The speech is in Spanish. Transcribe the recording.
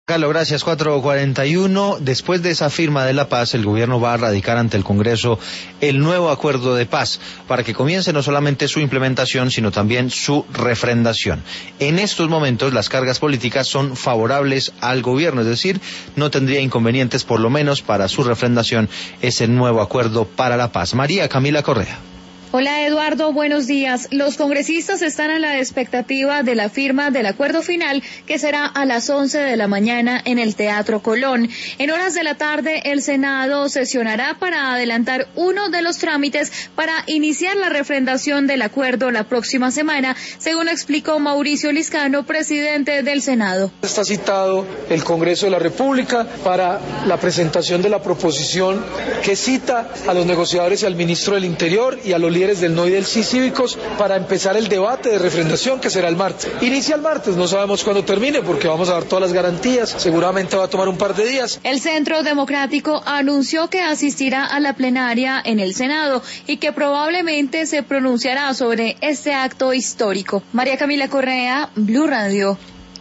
Carlos, gracias. 4:41. Después de esa firma de la paz, el gobierno va a radicar ante el Congreso el nuevo acuerdo de paz para que comience no solamente su implementación, sino también su refrendación. En estos momentos, las cargas políticas son favorables al gobierno, es decir, no tendría inconvenientes, por lo menos para su refrendación, ese nuevo acuerdo para la paz. María Camila Correa. Hola Eduardo, buenos días. Los congresistas están a la expectativa de la firma del acuerdo final, que será a las 11 de la mañana en el Teatro Colón. En horas de la tarde, el Senado sesionará para adelantar uno de los trámites para iniciar la refrendación del acuerdo la próxima semana, según explicó Mauricio Liscano, presidente del Senado. Está citado el Congreso de la República para la presentación de la proposición que cita a los negociadores y al ministro del Interior y a los líderes del NO y del sí cívicos para empezar el debate de refrendación, que será el martes. Inicia el martes, no sabemos cuándo termine porque vamos a dar todas las garantías, seguramente va a tomar un par de días. El Centro Democrático anunció que asistirá a la plenaria en el Senado y que probablemente se pronunciará sobre este acto histórico. María Camila Correa, Blue Radio.